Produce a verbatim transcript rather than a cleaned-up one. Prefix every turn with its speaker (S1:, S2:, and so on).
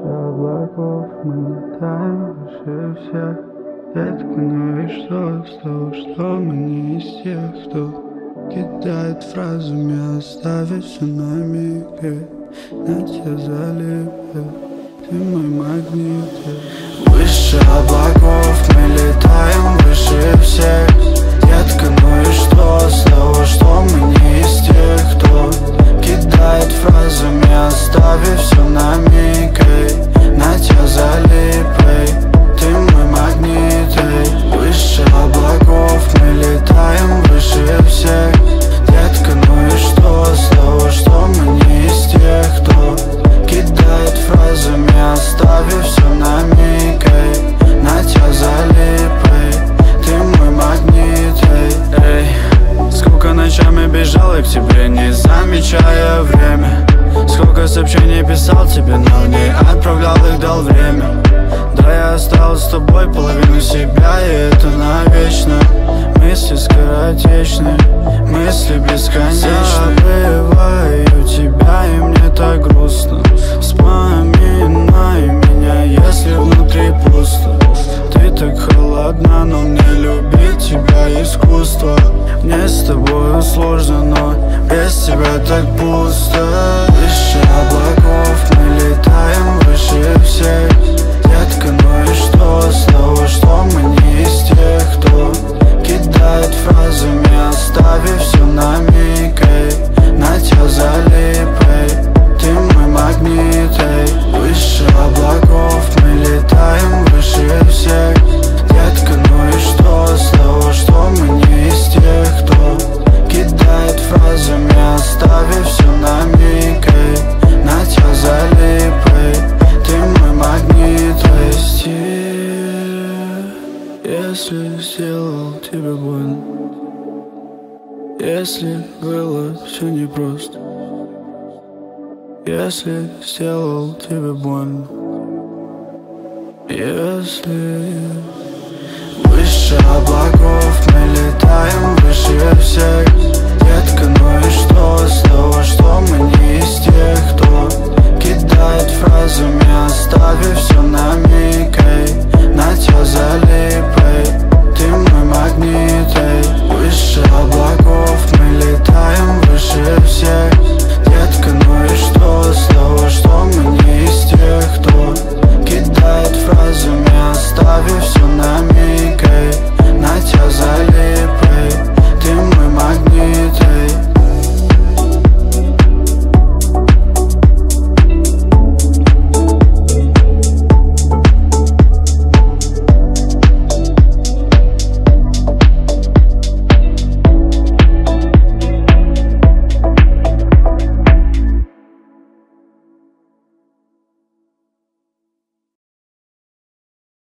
S1: облаков мы летаем выше всех. Детка, ну и что с того, что мы не из тех, кто кидает фразами, оставив все на миг. На тебя залипаю, ты мой магнит. Выше облаков мы летаем выше всех. Детка, ну и что с того, что мы не из тех, кто кидает фразами, оставив все на миг. На тебя залипай, ты мой магнит. Выше облаков мы летаем выше всех. Детка, ну и что с того, что мы не из тех, кто кидает фразами, оставив все на миг. На тебя залипай, ты мой магнит. Эй, сколько ночами бежал я к тебе, не замечая время. Сколько сообщений писал тебе, но не отправлял их, дал время. Да, я остался с тобой, половину себя, и это навечно. Мысли скоротечные, мысли бесконечные. Забываю тебя, и мне так грустно. Вспоминай меня, если внутри пусто. Ты так холодна, но мне любить тебя искусство. Мне с тобой сложно, но без тебя так пусто. Выше облаков мы летаем выше всех. Детка, ну и что с того, что мы не из тех, кто кидает фразами, оставив все на миг. На тебя залипай, ты мой магнит. Выше облаков мы летаем выше всех. Детка, ну и что с того, что мы не из тех, кто кидает фразами, оставив все на миг. На тебя залипай, ты мой магнит. Прости, если сделал тебе больно, если было все непросто, если сделал тебе больно, если... Выше облаков мы летаем выше всех. Детка, ну и что с того, что мы не из тех, кто кидает фразы.